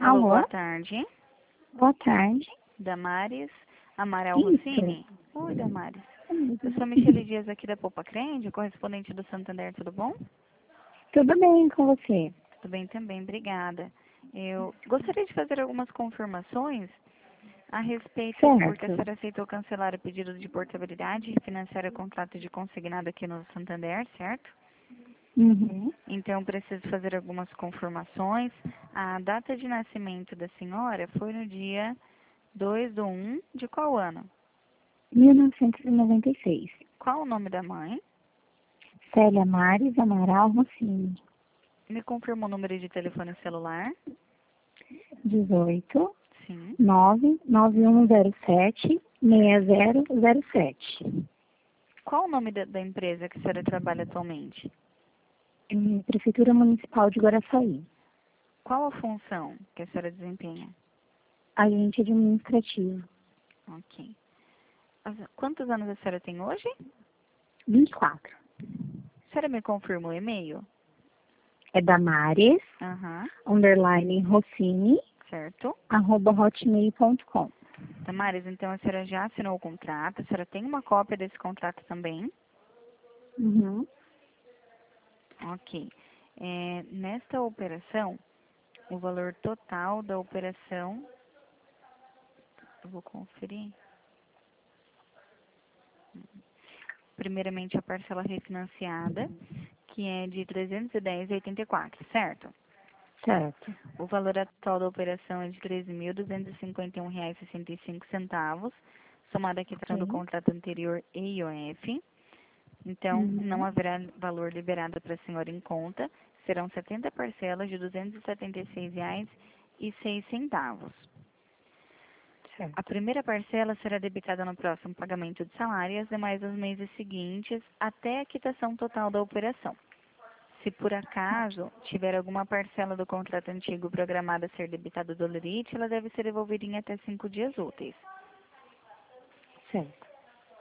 Alô, Alô? boa tarde. Boa tarde. Damares Amaral Isso. Rossini. Oi, Damares. Eu sou Michele Dias aqui da Poupa Crende, correspondente do Santander, tudo bom? Tudo bem com você? Tudo bem também, obrigada. Eu gostaria de fazer algumas confirmações a respeito, porque a Certo. senhora aceitou cancelar o pedido de portabilidade e refinanciar o contrato de consignado aqui no Santander, certo? Uhum. Então, preciso fazer algumas confirmações. A data de nascimento da senhora foi no dia 2/1 de qual ano? 1996. Qual o nome da mãe? Célia Mares Amaral Rossini. Me confirma o número de telefone celular? 18 Sim. 99107 6007. Qual o nome da empresa que a senhora trabalha atualmente? Prefeitura Municipal de Guaraçaí. Qual a função que a senhora desempenha? Agente administrativo. Ok. Quantos anos a senhora tem hoje? 24. A senhora me confirma o e-mail? É Damares, Aham, underline Rossini, certo. @hotmail.com. Damares, então a senhora já assinou o contrato, a senhora tem uma cópia desse contrato também? Uhum. Ok. Nesta operação, o valor total da operação, eu vou conferir. Primeiramente, a parcela refinanciada, que é de R$ 310,84, certo? Certo. O valor atual da operação é de R$ 13.251,65, somado a quitação do Ok. contrato anterior e IOF. Então, não Uhum. haverá valor liberado para a senhora em conta. Serão 70 parcelas de R$ 276,06. A Certo. primeira parcela será debitada no próximo pagamento de salário e as demais nos meses seguintes, até a quitação total da operação. Se por acaso tiver alguma parcela do contrato antigo programada a ser debitada do lerite, ela deve ser devolvida em até 5 dias úteis. Certo.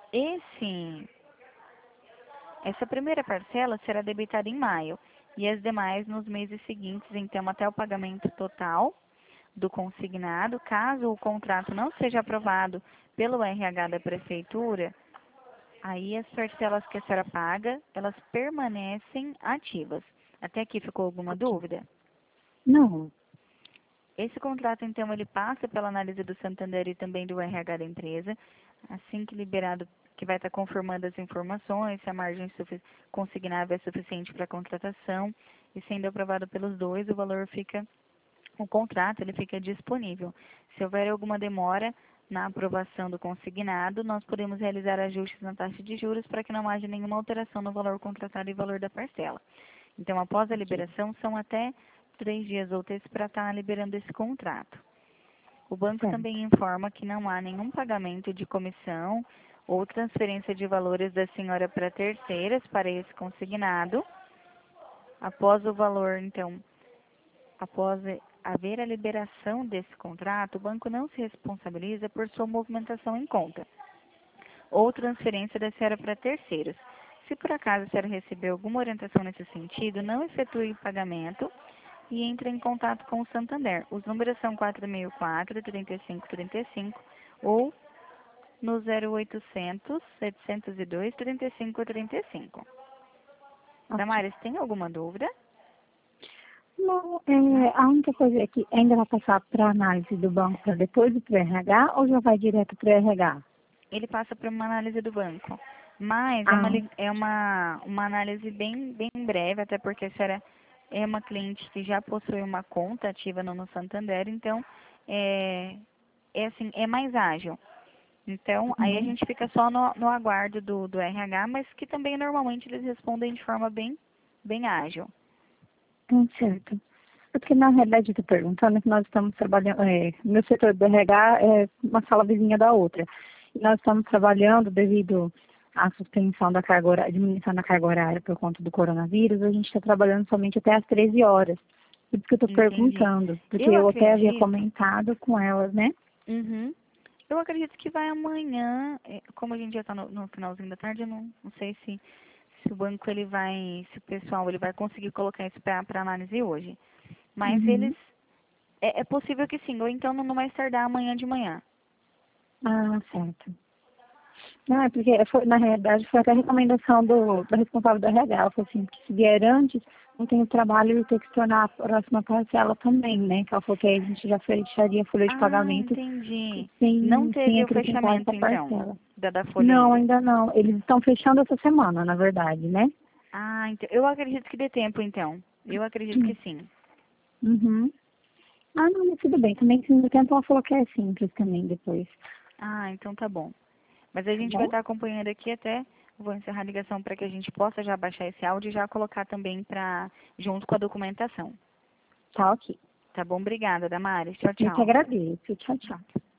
Essa primeira parcela será debitada em maio e as demais nos meses seguintes, então até o pagamento total do consignado. Caso o contrato não seja aprovado pelo RH da prefeitura, aí as parcelas que a senhora paga, elas permanecem ativas. Até aqui ficou alguma Ok. dúvida? Não. Esse contrato, então, ele passa pela análise do Santander e também do RH da empresa. Assim que liberado, que vai estar confirmando as informações, se a margem consignável é suficiente para a contratação, e sendo aprovado pelos dois, o contrato ele fica disponível. Se houver alguma demora na aprovação do consignado, nós podemos realizar ajustes na taxa de juros para que não haja nenhuma alteração no valor contratado e valor da parcela. Então, após a Ok. liberação, são até 3 dias úteis para estar liberando esse contrato. O banco Certo. também informa que não há nenhum pagamento de comissão ou transferência de valores da senhora para terceiras para esse consignado. Após o valor, então, após haver a liberação desse contrato, o banco não se responsabiliza por sua movimentação em conta ou transferência da senhora para terceiros. Se por acaso a senhora receber alguma orientação nesse sentido, não efetue o pagamento e entre em contato com o Santander. Os números são 464-3535 ou no 0800-702-3535. Ok. Damares, tem alguma dúvida? Não, Não? a única coisa é que ainda vai passar para análise do banco para depois do pro RH ou já vai direto para o RH? Ele passa por uma análise do banco. Mas é uma, Ah, li- é uma análise bem breve, até porque a senhora é uma cliente que já possui uma conta ativa no Santander, então é, é mais ágil. Então, aí a uhum. gente fica só no aguardo do RH, mas que também normalmente eles respondem de forma bem ágil. Certo. Porque na realidade eu estou perguntando que nós estamos trabalhando, meu setor do RH é uma sala vizinha da outra. E nós estamos trabalhando devido à suspensão da carga horária, diminuição da carga horária por conta do coronavírus, a gente está trabalhando somente até às 13 horas. Por isso que eu estou Entendi. perguntando, porque Eu eu até havia acredito, comentado com elas, né? uhum, eu acredito que vai amanhã, como a gente já está no finalzinho da tarde, eu não sei se o banco ele vai, se o pessoal ele vai conseguir colocar isso para análise hoje. Mas eles Uhum. É possível que sim, ou então no mais tardar amanhã de manhã. Ah, certo. Não, é porque foi, na realidade foi até a recomendação do responsável do RH. Ela falou assim, que se vier antes, não tem o trabalho de ter que se tornar a próxima parcela também, né? Que ela falou que aí a gente já fecharia a folha de Ah, pagamento entendi. Não sem teve o acrescentar essa fechamento, então, parcela. da folha Não, ainda. ainda não. Eles estão fechando essa semana, na verdade, né? Ah, então, eu acredito que dê tempo, então. Eu acredito que sim. Uhum. Ah, não, mas tudo bem. Também, se no tempo, ela falou que é simples também depois. Ah, então tá bom. Mas a Tá gente vai bom? estar acompanhando aqui até. Vou encerrar a ligação para que a gente possa já baixar esse áudio e já colocar também junto com a documentação. Tá ok. Tá bom? Obrigada, Damares. Tchau, Eu que tchau. agradeço. Tchau, tchau.